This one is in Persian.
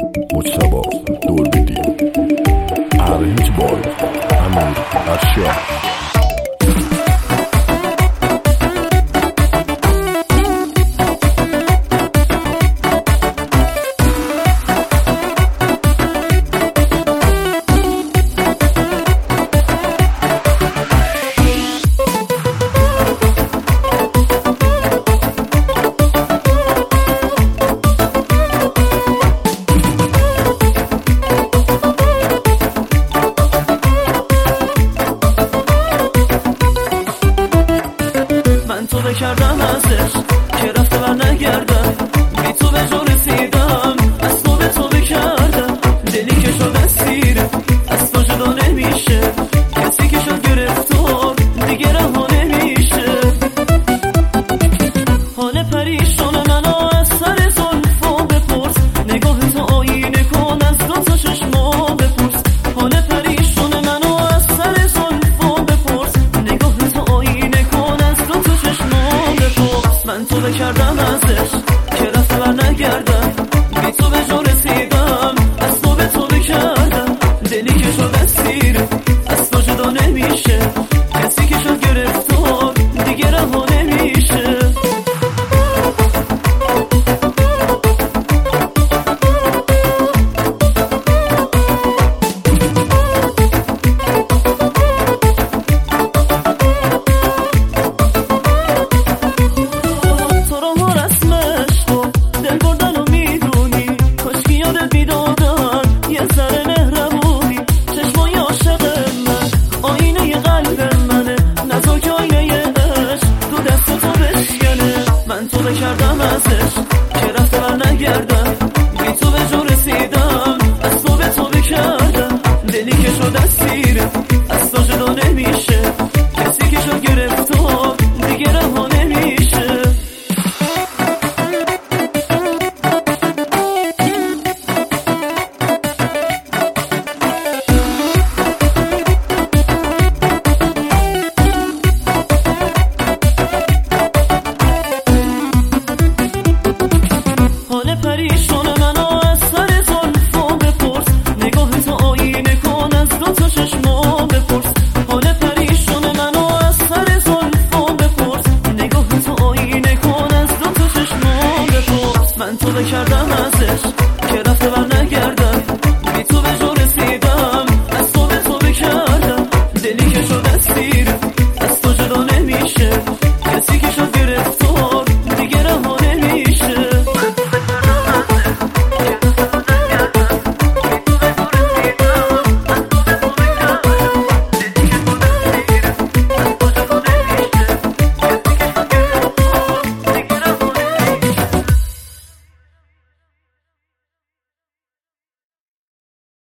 مجتبی دوربیدی ارنج بال امیر ارشاد. کردم ازش که رفته بر نگردم، بی تو به جو رسیدم، از تو به تو بکردم، دلی که شد اسیر از تو جدا نمیشه، کسی که شد گرفتار دیگه رها نمیشه. حال پریشان منو از سر زلفا بپرس، نگاه تو آینه کن از دو تا چشما بپرس. حال پریشان منو از سر زلفا بپرس، نگاه تو آینه کن از دو تا چشما. من تو بکردم ازش که رفته بر نگردم، بی تو به جو رسیدم، از تو به تو بکردم، دلی که شد اسیر از تو جدا نمیشه، کسی که شد گرفتار دیگه رها نمیشه. من تو بکردم ازش که رفته بر نگردم، بی تو به جو رسیدم، از تو به تو بکردم، دلی که شد اسیر از تو جدا نمیشه، کسی که شد گرفتار دیگه رها نمیشه. پریشان منو از سر زلفا بپرس، نگاه تو آینه کن از دو تا چشما بپرس. حال پریشان منو از سر زلفا بپرس، نگاه تو آینه کن از دو تا چشما بپرس. من تو بکردم ازش که رفته بر نگردم، بی تو به جو رسیدم، از تو به تو بکردم، دلی که شد اسیر از تو جدا نمیشه، کسی که شد